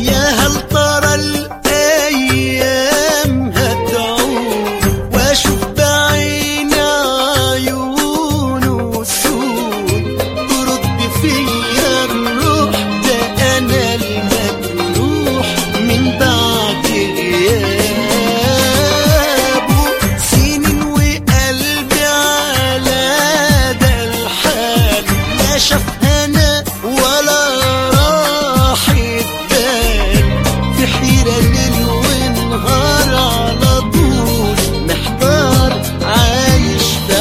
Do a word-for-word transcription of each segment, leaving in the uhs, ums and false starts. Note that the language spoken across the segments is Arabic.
يا هل ترى الأيام هتعود وأشوف بعيني عيونه سود ترد فيا الروح ده أنا المجروح من بعد غيابه سنين وقلبي على ده الحال لا شاف هنا ولا راح يتبان في حيرة ليل ونهار على طول محتار عايش في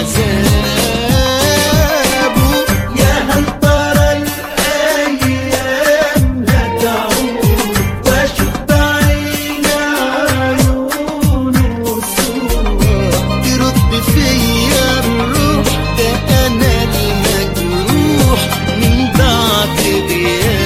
عذابه يا هل ترى الأيام هتعود وأشوف بعيني عيونه سود ترد فيا الروح ده أنا المجروح من بعد غيابه.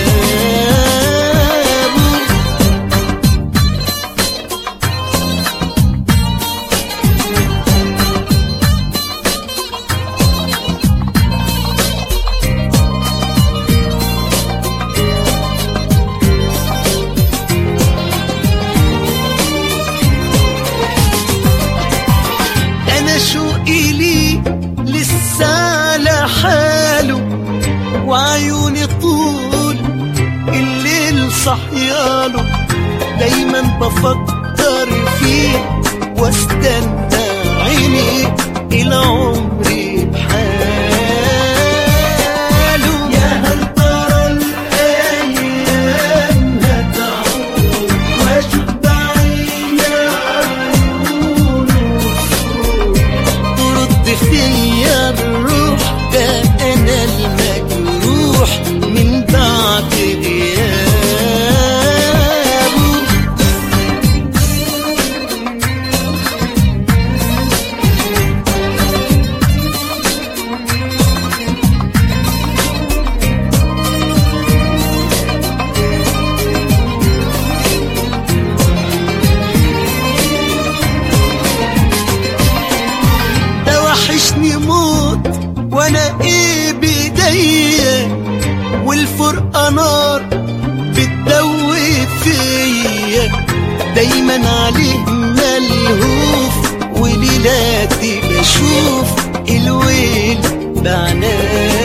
أنا شوقي لي لسه على حاله وعيوني طول الليل صحياله دايما بفكر فيه واستنى عيني إلى عمري بحاله يا هل ترى الأيام هتعود وأشوف بعيني عيونه سود ترد فيا الروح ده أنا المجروح من بعد غيابه. ده وحشني موت وانا ايه بايديا والفرقة نار بتدوب فيا دايما عليه ملهوف وليلاتي بشوف الويل بعناه.